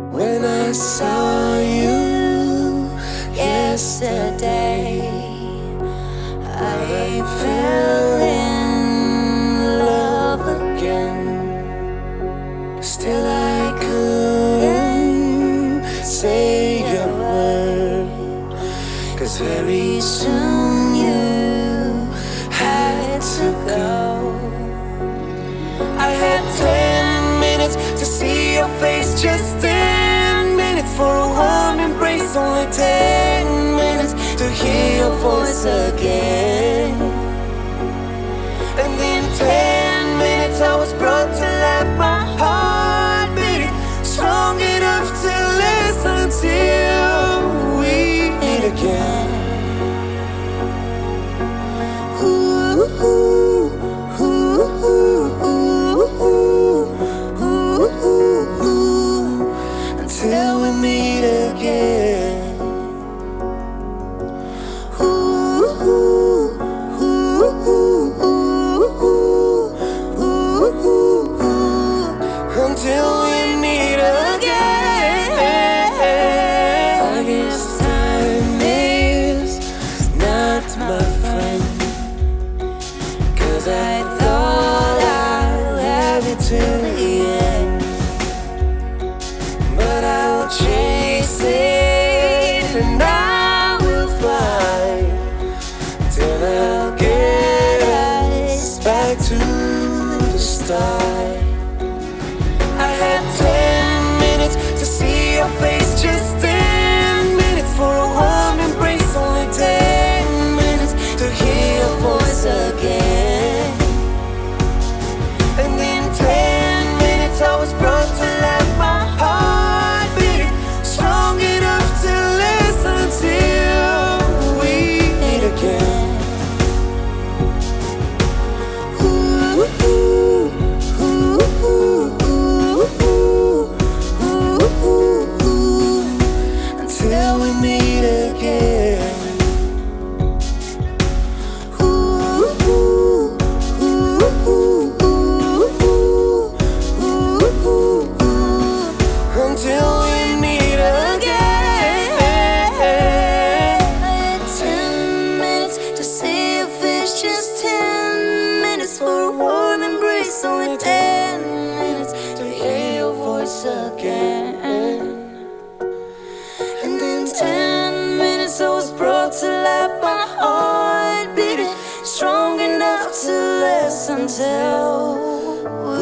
When I saw you yesterday, I fell in love again. Still I couldn't say a word, 'cause very soon you had to go. I had 10 minutes to see your face, just 10 minutes for a warm embrace, only 10 minutes to hear your voice again. And in 10 minutes I was brought to life, my heart beating strong enough to last until we meet again. Ooh, ooh, ooh, ooh, ooh, ooh, ooh, until we meet again. Ooh, ooh, ooh, ooh, ooh, ooh, ooh, ooh, until we meet again. I guess time is not my friend, 'cause I thought I'd have it till the end. But I'll chase it and I will fly till I'll get us back to the start. I had 10 minutes to see your face, just 10 minutes for a warm embrace, only 10 minutes to hear your voice again. And in 10 minutes I was brought to life, my heart beating strong enough to last until we meet again. Ooh, ooh, ooh, ooh, ooh, ooh, ooh, ooh, until we meet again. Ooh, ooh, ooh, ooh, ooh, ooh, ooh, ooh, until we meet again. I had 10 minutes to see your face, just 10 minutes for a warm embrace, only 10 minutes to hear your voice again. And in 10 minutes I was brought to life, my heart beating strong enough to last until